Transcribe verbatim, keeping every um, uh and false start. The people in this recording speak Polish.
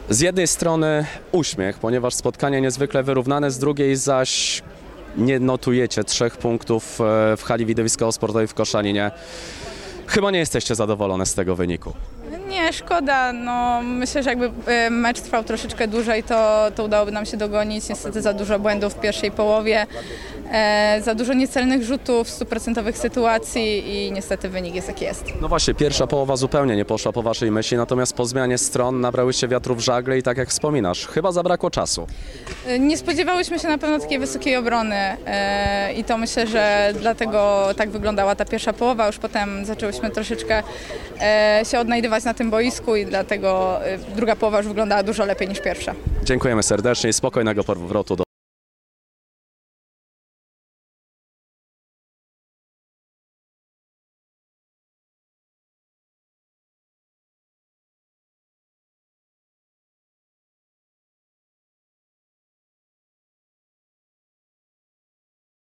Z jednej strony uśmiech, ponieważ spotkanie niezwykle wyrównane, z drugiej zaś nie notujecie trzech punktów w hali widowiskowo-sportowej w Koszalinie. Chyba nie jesteście zadowolone z tego wyniku. Nie, szkoda. No, myślę, że jakby e, mecz trwał troszeczkę dłużej, to, to udałoby nam się dogonić. Niestety za dużo błędów w pierwszej połowie, e, za dużo niecelnych rzutów, stuprocentowych sytuacji i niestety wynik jest jaki jest. No właśnie, pierwsza połowa zupełnie nie poszła po waszej myśli, natomiast po zmianie stron nabrałyście wiatru w żagle i tak jak wspominasz, chyba zabrakło czasu. E, Nie spodziewałyśmy się na pewno takiej wysokiej obrony e, i to myślę, że dlatego tak wyglądała ta pierwsza połowa. Już potem zaczęłyśmy troszeczkę e, się odnajdywać na tym boisku i dlatego e, druga połowa już wyglądała dużo lepiej niż pierwsza. Dziękujemy serdecznie i spokojnego powrotu do